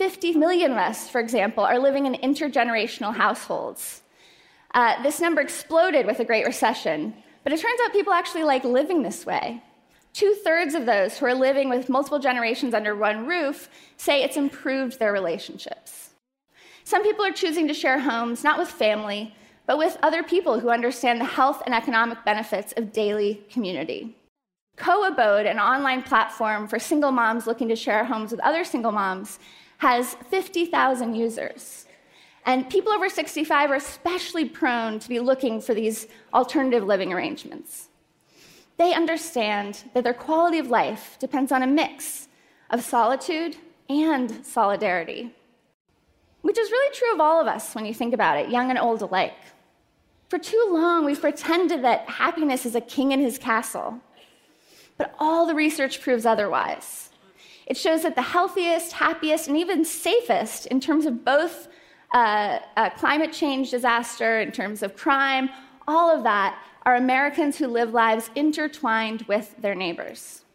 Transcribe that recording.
50 million of us, for example, are living in intergenerational households. This number exploded with the Great Recession, but it turns out people actually like living this way. 2/3 of those who are living with multiple generations under one roof say it's improved their relationships. Some people are choosing to share homes, not with family, but with other people who understand the health and economic benefits of daily community. Co-Abode, an online platform for single moms looking to share homes with other single moms, has 50,000 users. And people over 65 are especially prone to be looking for these alternative living arrangements. They understand that their quality of life depends on a mix of solitude and solidarity, which is really true of all of us when you think about it, young and old alike. For too long, we've pretended that happiness is a king in his castle. But all the research proves otherwise. It shows that the healthiest, happiest, and even safest in terms of both climate change disaster, in terms of crime, all of that are Americans who live lives intertwined with their neighbors.